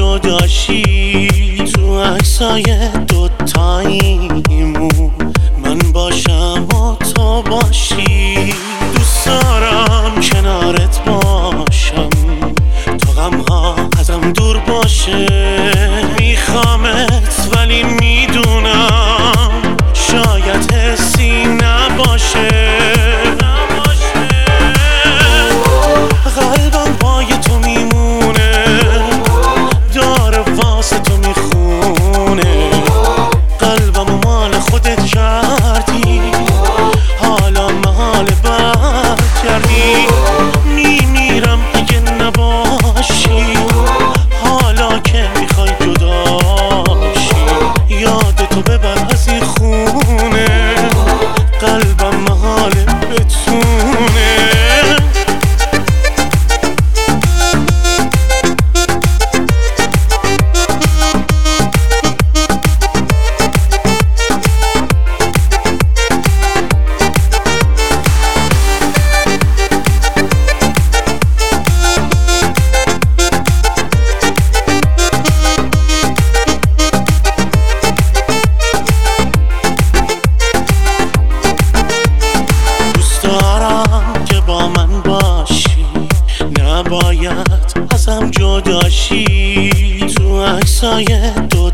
جداشی تو عکسای دوتاییمون من باشم و تو باشی. دوست دارم کنارت باشم تا غمها ازم دور باشه. میخوامت ولی میدونم شاید حسی نباشه. قلبم پای تو میمونه داره واسه تو میخونه. قلبم مال خودت کردی حالا محال بر کردی. میمیرم اگه نباشی حالا که میخوای جداشی. یادتو ببر از این خونه قلبم محال بتونه. نباید ازم جداشی تو عکسای